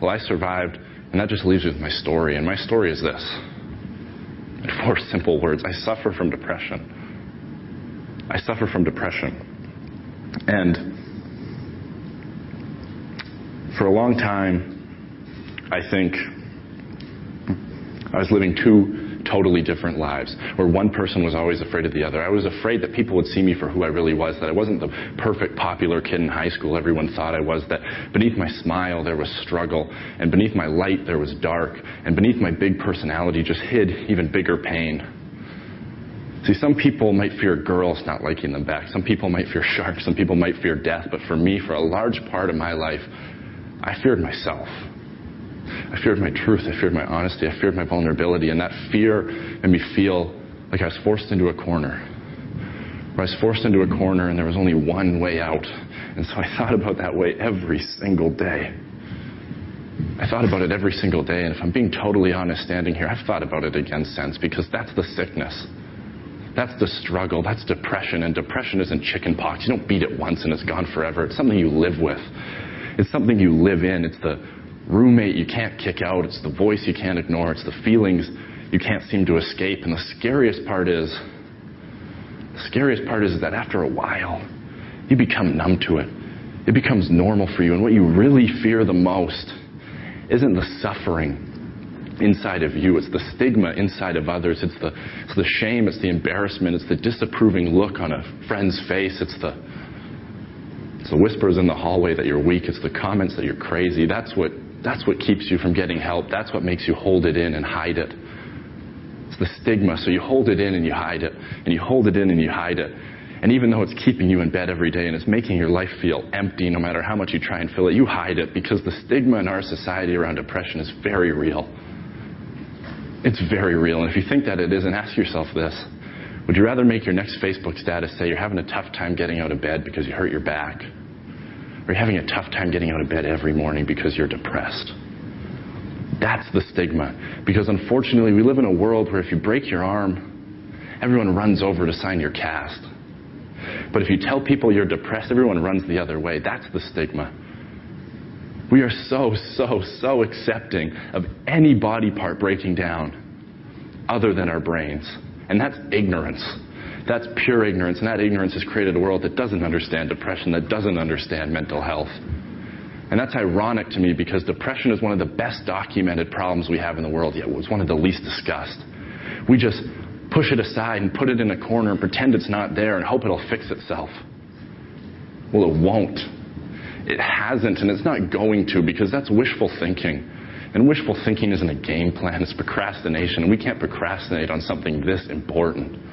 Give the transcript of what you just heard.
Well, I survived, and that just leaves me with my story. And my story is this. In 4 simple words, I suffer from depression. I suffer from depression. And for a long time, I think I was living 2 totally different lives, where one person was always afraid of the other. I was afraid that people would see me for who I really was, that I wasn't the perfect popular kid in high school everyone thought I was, that beneath my smile there was struggle, and beneath my light there was dark, and beneath my big personality just hid even bigger pain. See, some people might fear girls not liking them back. Some people might fear sharks. Some people might fear death. But for me, for a large part of my life, I feared myself. I feared my truth. I feared my honesty. I feared my vulnerability. And that fear made me feel like I was forced into a corner. Where I was forced into a corner and there was only one way out. And so I thought about that way every single day. I thought about it every single day. And if I'm being totally honest standing here, I've thought about it again since, because that's the sickness. That's the struggle. That's depression. And depression isn't chicken pox. You don't beat it once and it's gone forever. It's something you live with. It's something you live in. It's the roommate you can't kick out. It's the voice you can't ignore. It's the feelings you can't seem to escape. And the scariest part is that after a while, you become numb to it. It becomes normal for you. And what you really fear the most isn't the suffering inside of you. It's the stigma inside of others. It's the shame. It's the embarrassment. It's the disapproving look on a friend's face. It's the whispers in the hallway that you're weak. It's the comments that you're crazy. That's what keeps you from getting help. That's what makes you hold it in and hide it. It's the stigma. So you hold it in and you hide it. And you hold it in and you hide it. And even though it's keeping you in bed every day and it's making your life feel empty no matter how much you try and fill it, you hide it, because the stigma in our society around depression is very real. It's very real. And if you think that it isn't, ask yourself this. Would you rather make your next Facebook status say you're having a tough time getting out of bed because you hurt your back? Or you're having a tough time getting out of bed every morning because you're depressed? That's the stigma. Because unfortunately, we live in a world where if you break your arm, everyone runs over to sign your cast. But if you tell people you're depressed, everyone runs the other way. That's the stigma. We are so accepting of any body part breaking down other than our brains. And that's ignorance. That's pure ignorance. And that ignorance has created a world that doesn't understand depression, that doesn't understand mental health. And that's ironic to me, because depression is one of the best documented problems we have in the world, yet it was one of the least discussed. We just push it aside and put it in a corner and pretend it's not there and hope it'll fix itself. Well, it won't. It hasn't, and it's not going to, because that's wishful thinking. And wishful thinking isn't a game plan, it's procrastination. And we can't procrastinate on something this important.